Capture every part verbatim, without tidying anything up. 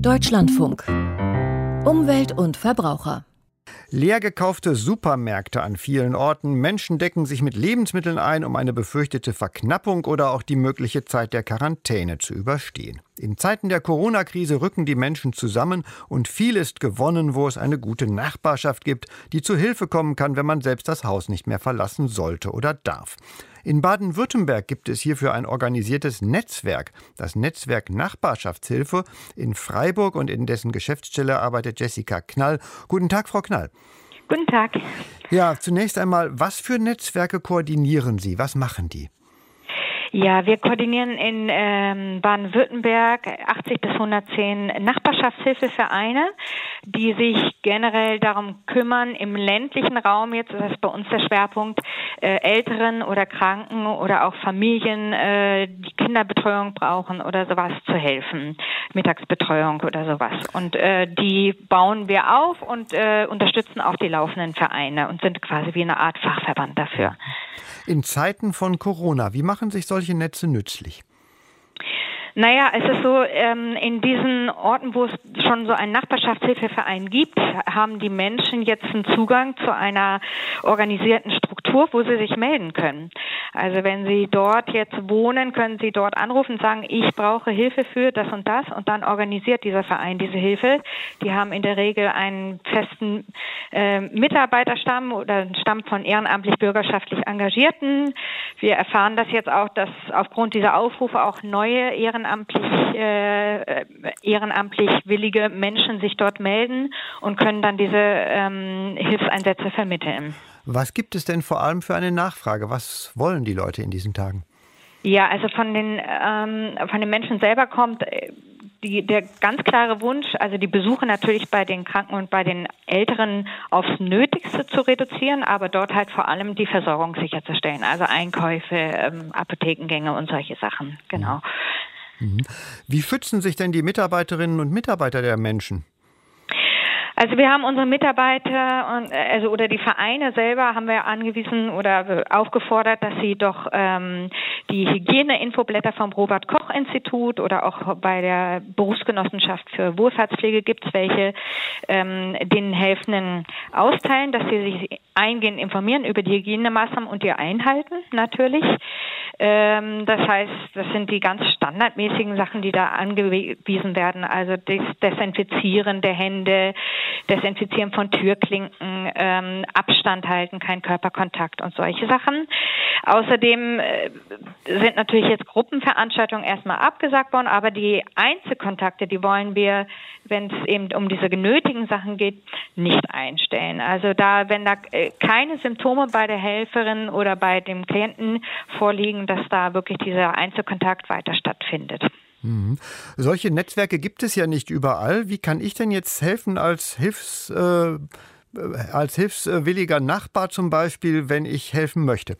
Deutschlandfunk. Umwelt und Verbraucher. Leer gekaufte Supermärkte an vielen Orten. Menschen decken sich mit Lebensmitteln ein, um eine befürchtete Verknappung oder auch die mögliche Zeit der Quarantäne zu überstehen. In Zeiten der Corona-Krise rücken die Menschen zusammen und viel ist gewonnen, wo es eine gute Nachbarschaft gibt, die zu Hilfe kommen kann, wenn man selbst das Haus nicht mehr verlassen sollte oder darf. In Baden-Württemberg gibt es hierfür ein organisiertes Netzwerk, das Netzwerk Nachbarschaftshilfe. In Freiburg und in dessen Geschäftsstelle arbeitet Jessica Knall. Guten Tag, Frau Knall. Guten Tag. Ja, zunächst einmal, was für Netzwerke koordinieren Sie? Was machen die? Ja, wir koordinieren in ähm, Baden-Württemberg achtzig bis hundertzehn Nachbarschaftshilfevereine, die sich generell darum kümmern, im ländlichen Raum, jetzt ist das bei uns der Schwerpunkt, äh, Älteren oder Kranken oder auch Familien, äh, die Kinderbetreuung brauchen oder sowas, zu helfen. Mittagsbetreuung oder sowas. Und äh, die bauen wir auf und äh, unterstützen auch die laufenden Vereine und sind quasi wie eine Art Fachverband dafür. In Zeiten von Corona, wie machen sich solche Netze nützlich? Naja, es ist so, ähm, in diesen Orten, wo es schon so einen Nachbarschaftshilfeverein gibt, haben die Menschen jetzt einen Zugang zu einer organisierten Struktur, wo sie sich melden können. Also wenn sie dort jetzt wohnen, können sie dort anrufen und sagen, ich brauche Hilfe für das und das, und dann organisiert dieser Verein diese Hilfe. Die haben in der Regel einen festen äh, Mitarbeiterstamm oder einen Stamm von ehrenamtlich bürgerschaftlich Engagierten. Wir erfahren das jetzt auch, dass aufgrund dieser Aufrufe auch neue Ehrenamtliche Ehrenamtlich, äh, ehrenamtlich willige Menschen sich dort melden und können dann diese ähm, Hilfseinsätze vermitteln. Was gibt es denn vor allem für eine Nachfrage? Was wollen die Leute in diesen Tagen? Ja, also von den, ähm, von den Menschen selber kommt die, der ganz klare Wunsch, also die Besuche natürlich bei den Kranken und bei den Älteren aufs Nötigste zu reduzieren, aber dort halt vor allem die Versorgung sicherzustellen, also Einkäufe, ähm, Apothekengänge und solche Sachen, genau. Wie schützen sich denn die Mitarbeiterinnen und Mitarbeiter der Menschen? Also wir haben unsere Mitarbeiter und also oder die Vereine selber haben wir angewiesen oder aufgefordert, dass sie doch ähm, die Hygiene-Infoblätter vom Robert-Koch-Institut oder auch bei der Berufsgenossenschaft für Wohlfahrtspflege gibt es welche, ähm, den Helfenden austeilen, dass sie sich eingehend informieren über die Hygienemaßnahmen und ihr Einhalten natürlich. Ähm, das heißt, das sind die ganz standardmäßigen Sachen, die da angewiesen werden, also das Desinfizieren der Hände, Desinfizieren von Türklinken, ähm, Abstand halten, kein Körperkontakt und solche Sachen. Außerdem äh, sind natürlich jetzt Gruppenveranstaltungen erstmal abgesagt worden, aber die Einzelkontakte, die wollen wir, wenn es eben um diese genötigen Sachen geht, nicht einstellen. Also da, wenn da äh, keine Symptome bei der Helferin oder bei dem Klienten vorliegen, dass da wirklich dieser Einzelkontakt weiter stattfindet. Mhm. Solche Netzwerke gibt es ja nicht überall. Wie kann ich denn jetzt helfen als Hilfs, äh, als hilfswilliger Nachbar zum Beispiel, wenn ich helfen möchte?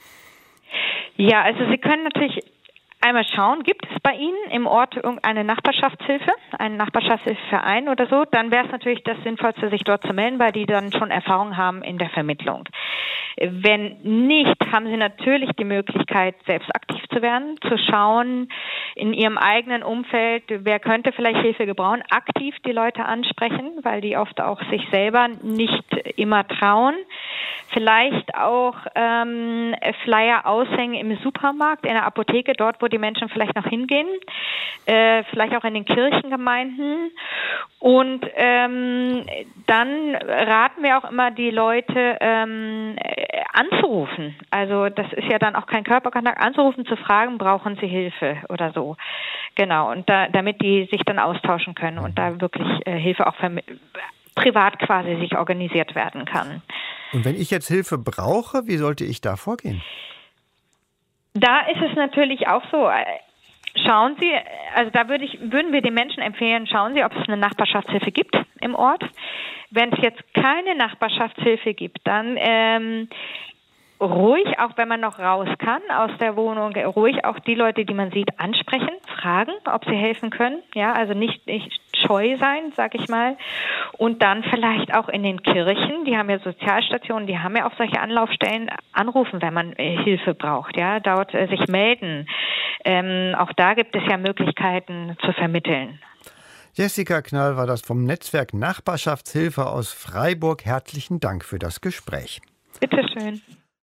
Ja, also Sie können natürlich einmal schauen, gibt es bei Ihnen im Ort irgendeine Nachbarschaftshilfe, einen Nachbarschaftshilfeverein oder so, dann wäre es natürlich das Sinnvollste, sich dort zu melden, weil die dann schon Erfahrung haben in der Vermittlung. Wenn nicht, haben Sie natürlich die Möglichkeit, selbst aktiv zu werden, zu schauen in Ihrem eigenen Umfeld, wer könnte vielleicht Hilfe gebrauchen, aktiv die Leute ansprechen, weil die oft auch sich selber nicht immer trauen. Vielleicht auch ähm, Flyer aushängen im Supermarkt, in der Apotheke, dort, wo die Menschen vielleicht noch hingehen, äh, vielleicht auch in den Kirchengemeinden. Und ähm, dann raten wir auch immer die Leute ähm, anzurufen. Also das ist ja dann auch kein Körperkontakt, anzurufen, zu fragen, brauchen Sie Hilfe oder so. Genau, und da, damit die sich dann austauschen können und da wirklich äh, Hilfe auch vermi- privat quasi sich organisiert werden kann. Und wenn ich jetzt Hilfe brauche, wie sollte ich da vorgehen? Da ist es natürlich auch so. Schauen Sie, also da würde ich, würden wir den Menschen empfehlen, schauen Sie, ob es eine Nachbarschaftshilfe gibt im Ort. Wenn es jetzt keine Nachbarschaftshilfe gibt, dann ähm, ruhig, auch wenn man noch raus kann aus der Wohnung, ruhig auch die Leute, die man sieht, ansprechen, fragen, ob sie helfen können. Ja, also nicht, nicht scheu sein, sag ich mal. Und dann vielleicht auch in den Kirchen, die haben ja Sozialstationen, die haben ja auch solche Anlaufstellen, anrufen, wenn man äh, Hilfe braucht, ja, dort äh, sich melden. Ähm, auch da gibt es ja Möglichkeiten zu vermitteln. Jessica Knall war das vom Netzwerk Nachbarschaftshilfe aus Freiburg. Herzlichen Dank für das Gespräch. Bitte schön.